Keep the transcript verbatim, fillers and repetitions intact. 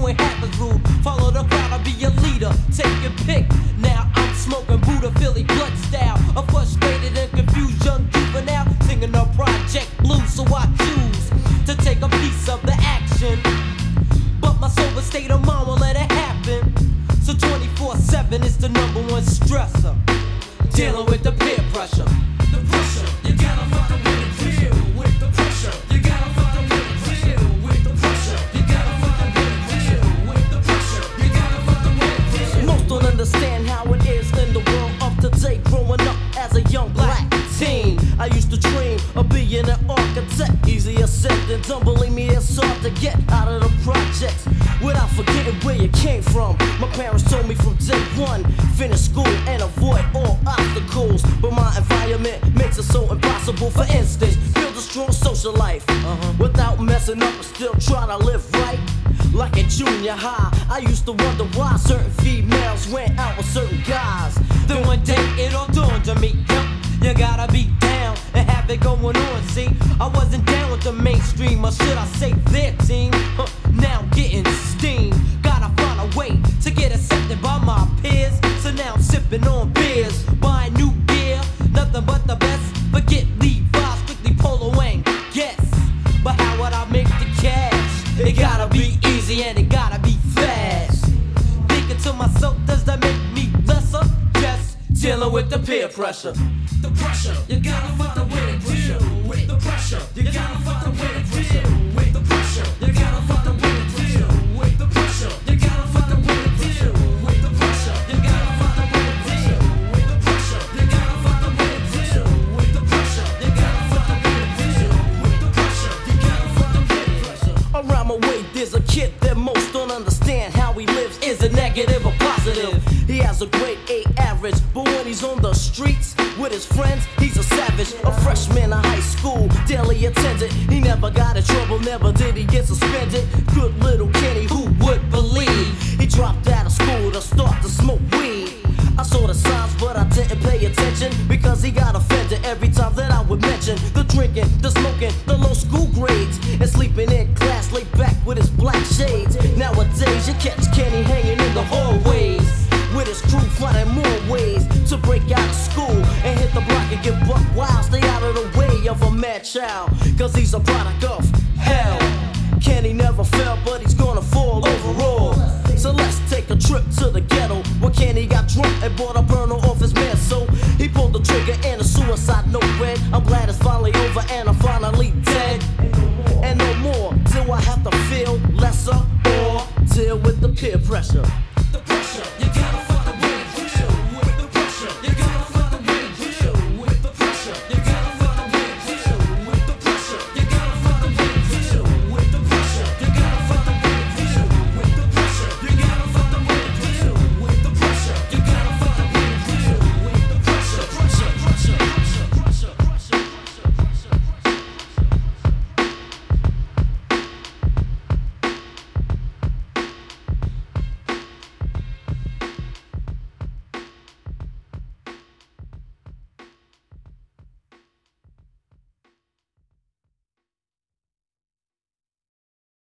ain't half as rude. Follow the crowd, I'll be your leader. Take your pick. Now I'm smoking Buddha Philly blood style. A frustrated and confused young juvenile singing a Project Blue, so I choose to take a piece of the action. But my sober state of mind won't let it happen. So twenty-four seven is the number one stressor. Dealing with the peer pressure. The pressure, you gotta fucking with it. Deal with the pressure. You gotta fucking with it. Deal with the pressure. You gotta fucking with it. Deal with the pressure. You gotta fucking with it. Most don't understand how it is in the world of today. Growing up as a young black teen, I used to dream of being an architect. Easier said than done. Believe me, it's hard to get out of the projects without forgetting where you came from. My parents told me from day one, finish school and avoid all obstacles. But my environment makes it so impossible. For instance, build a strong social life uh-huh. without messing up and still try to live right. Like in junior high, I used to wonder why certain females went out with certain guys. Then one day it all dawned on me, yep, you gotta be down and have it going on. See, I wasn't down with the mainstream, or should I say their team? Huh, now I'm getting steam. Gotta find a way to get accepted by my peers. So now I'm sipping on beers, buying new gear, nothing but the best. Forget Levi's, quickly Polo and Guess. But how would I make the cash? It gotta be easy and it gotta be fast. Thinking to myself, does that make me lesser? Yes, dealing with the peer pressure. The pressure, you gotta fucking with it. Deal with the pressure, you gotta fucking with it. Deal with the pressure, you gotta fucking with it. Deal with the pressure, you gotta fucking with it. Deal with the pressure, you gotta fucking with it. Deal with the pressure, you gotta fucking with it. Deal with the pressure, you gotta fucking with it. Deal with the pressure, you gotta fucking with it. Around my way, there's a kid that most don't understand how he lives. Is it negative or positive? He has a grade A average, but when he's on the streets with his friends, he's a savage. A freshman in high school, daily attended. He never got in trouble, never did he get suspended. Good little Kenny, who would believe? He dropped out of school to start to smoke weed. I saw the signs, but I didn't pay attention because he got offended every time that I would mention the drinking, the smoking, the low school grades, and sleeping in class laid back with his black shades. Nowadays, you catch Kenny hanging in the hallways with his crew, finding more ways to break out of school and hit the block and get buck wild. Stay out of the way of a mad child, cause he's a product of hell. Kenny never fell, but he's gonna fall overall. So let's take a trip to the ghetto where Kenny got drunk and bought a burner off his man. So he pulled the trigger and a suicide note read. I'm glad it's finally over and I'm finally dead. And no more do I have to feel lesser or deal with the peer pressure.